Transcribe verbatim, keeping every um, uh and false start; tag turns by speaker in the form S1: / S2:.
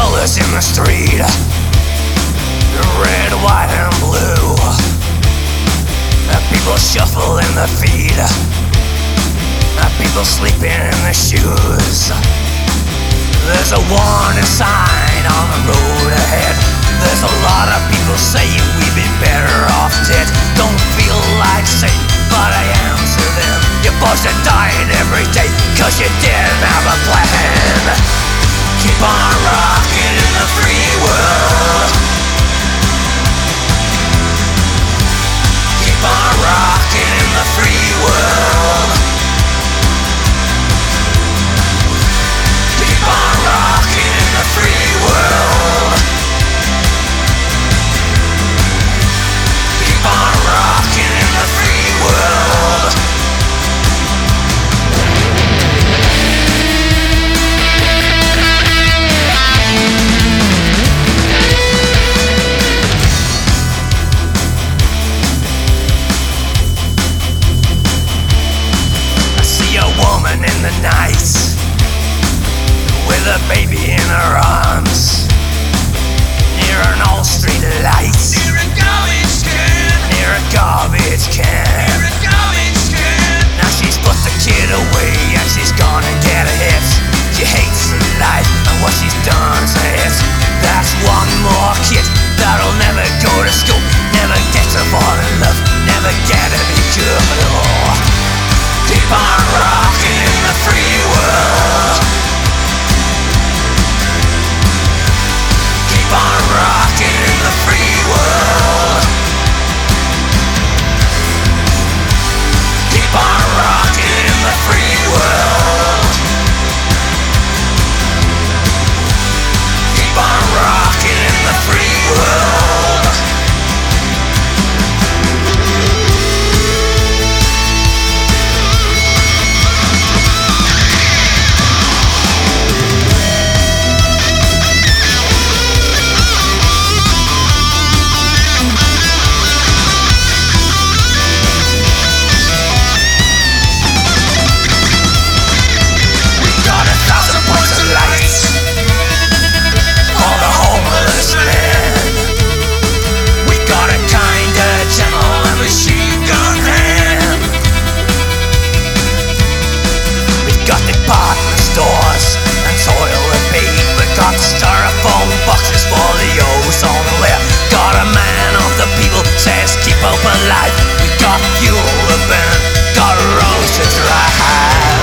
S1: colors in the street, red, white, and blue. People shuffle in their feet, people sleeping in their shoes. There's a warning sign on the road ahead. There's a lot of people saying we'd be better off dead. Don't feel like saying, but I am to them. Your boys are dying every day, cause you didn't have a plan. Keep on rocking in the free world. Keep on rocking in the free world. Keep on rocking in the free world. Keep on rocking in the free world. I see a woman in the night with a baby in her arms, near an old street light, near a garbage can, near a garbage can, near a garbage can. Now she's put the kid away and she's gonna get a hit. She hates her life and what she's done to it. That's one more kid that'll never go to school, never get to fall in love, never get to be good. Oh, keep on rocking in the free world. Keep on rocking in the free world. Keep on rocking in the free world. Keep on rocking in the free world. Stores and toilet paper, got styrofoam boxes for the ozone layer. Got a man of the people says keep hope alive. We got fuel to burn, got roads to drive.